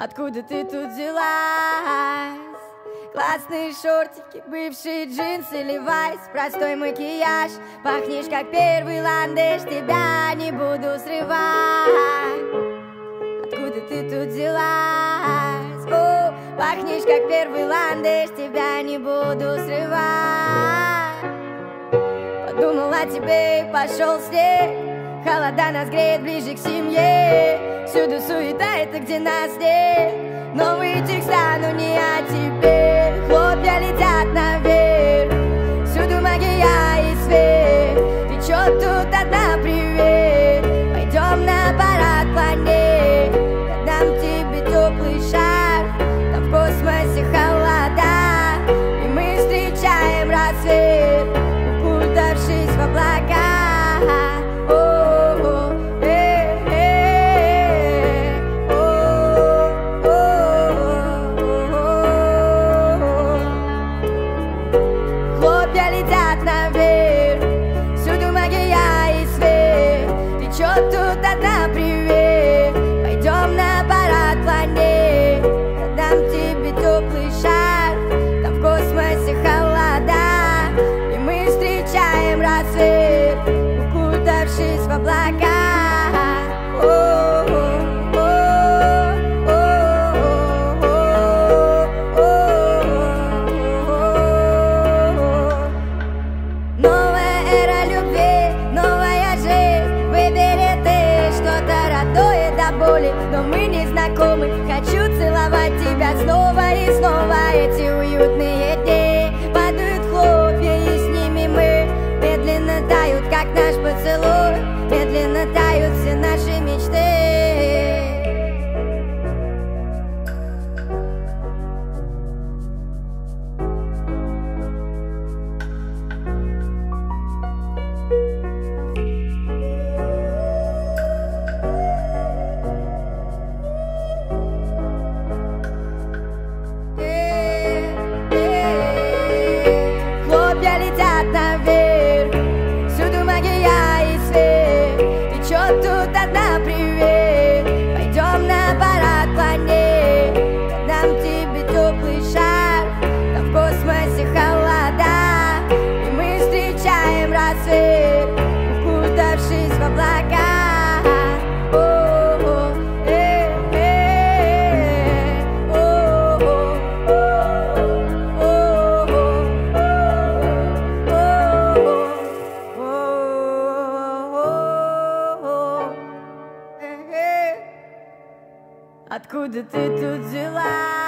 Откуда ты тут взялась? Классные шортики, бывшие джинсы, левайс, простой макияж. Пахнешь как первый ландыш, тебя не буду срывать. Откуда ты тут взялась? О, пахнешь как первый ландыш, тебя не буду срывать. Подумал о тебе и пошел снег. Холода нас греет ближе к семье. Всюду суета, это где нас нет. Новые текста, но не о тебе. Хлопья летят наверх. Всюду магия и свет. Ты чё тут одна, привет? Пойдем на парад планет. Я дам тебе теплый шар. Там в космосе холода, и мы встречаем рассвет, укутавшись в облака. Тут одна, привет. Пойдем на парад планет. Я дам тебе теплый шар. Там в космосе холода, и мы встречаем рассвет, укутавшись в облака. Новая эра любви, новая жизнь. Выбери ты что-то родное до боли, но мы не знакомы. Хочу целовать тебя снова и снова. Эти уютные дни падают хлопья, и с ними мы медленно тают, как наш поцелуй. Медленно тают все наши мечты. Всюду магия и свет. Ты чё тут одна, привет? Пойдем на парад планет. Я дам тебе теплый шар. Там в космосе холода, и мы встречаем рассвет, укутавшись в облака. Откуда ты тут взялась?